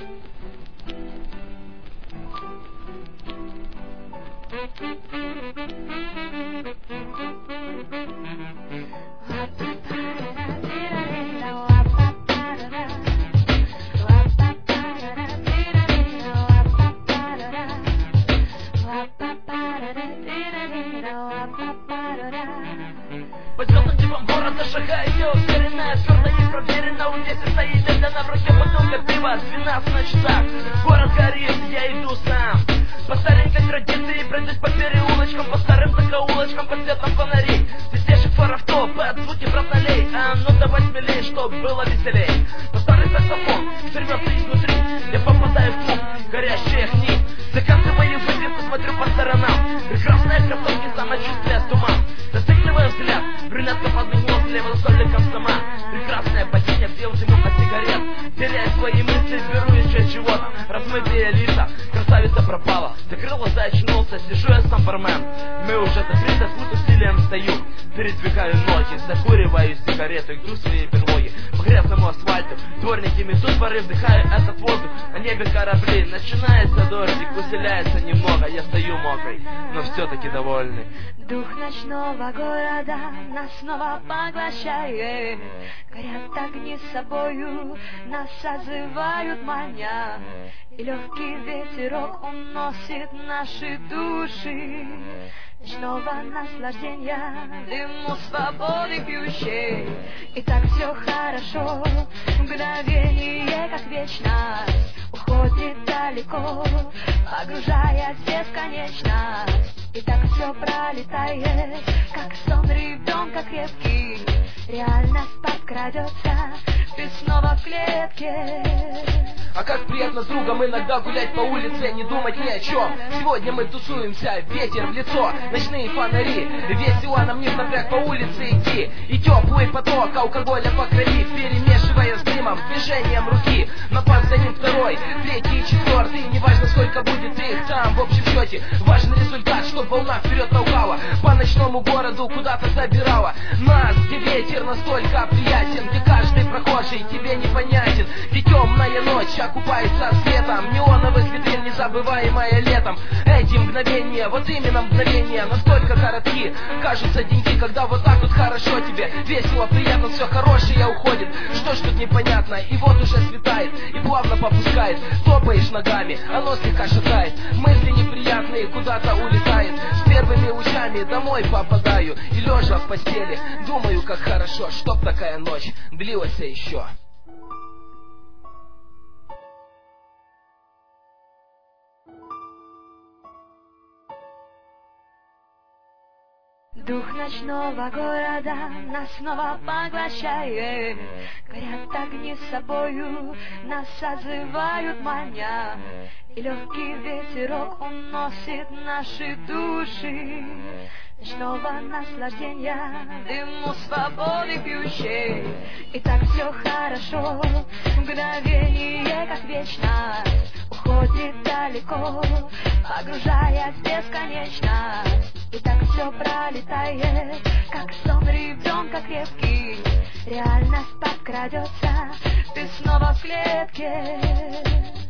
По звездным типам города шагает все уверенно, черно и проверено. У здесь стоит это на враге, бутылка пива, 12 на часах. Город горит, я иду сам. По старенькой традиции пройдусь по переулочкам, по старым закоулочкам, по светам фонарей. Свистящих фаров топ, под звуки братолей. А ну давай смелей, чтоб было веселей. По старый саксофон, сорвется изнутри. Я попадаю в клуб, горящие огни. Закатываю выпивку, смотрю по сторонам. Прекрасные кроссовки, самочувствие, туман. Зацикливаю взгляд, брюнетка подмигнула слева за столиком сама. Прекрасное падение, где утянул от сигарет. Теряю свои мысли, беру еще чего-то. Размытые лица, красавица пропала. Закрыл глаза, очнулся, сижу я сам бармен. Мы уже закрыты, с усилием стою. Передвигаю ноги, закуриваю сигарету, иду в своей берлоге. По грязному асфальту, дворники метут пары, вдыхаю этот воздух. На небе корабли, начинается дождик, усиляется немного. Я стою мокрый, но все-таки довольный. Дух ночного города нас снова поглощает. Горят огни с собою, нас созывают маня. И легкий ветерок уносит наши души. Ночного наслаждения, дыму свободы пьющей. И так все хорошо, мгновение как вечность уходит далеко, погружаясь в бесконечность. И так все пролетает, как сон ребенка крепкий. Реальность подкрадется, ты снова в клетке. А как приятно с другом иногда гулять по улице, не думать ни о чем. Сегодня мы тусуемся, ветер в лицо, ночные фонари. Весело нам не в напряг по улице идти. И теплый поток алкоголя по крови, перемешивая с дымом, движением руки. Напад за ним второй, третий и четвертый. Неважно сколько будет их там в общем счете. Важен результат, чтоб волна вперед толкала. По ночному городу куда-то собирала нас, где ветер настолько приятен, где каждый прохожий тебе непонятен. Где темная ночь окупается светом неоновых витрин, незабываемое летом. Эти мгновения, вот именно мгновения, настолько коротки. Кажутся деньги, когда вот так вот хорошо тебе. Весело, приятно, все хорошее уходит. Что ж тут непонятно, и вот уже светает. И плавно попускает, топаешь ногами, оно слегка шатает. Мысли неприятные куда-то улетают. С первыми лучами домой попадаю. И лежа в постели, думаю, как хорошо, чтоб такая ночь длилась еще. Дух ночного города нас снова поглощает. Горят огни с собою, нас созывают маня. И легкий ветерок уносит наши души. Ночного наслаждения, дыму свободы пьющей. И так все хорошо, мгновение как вечность уходит далеко, погружаясь в бесконечность. И так все пролетает, как сон ребенка крепкий. Реальность подкрадется, ты снова в клетке.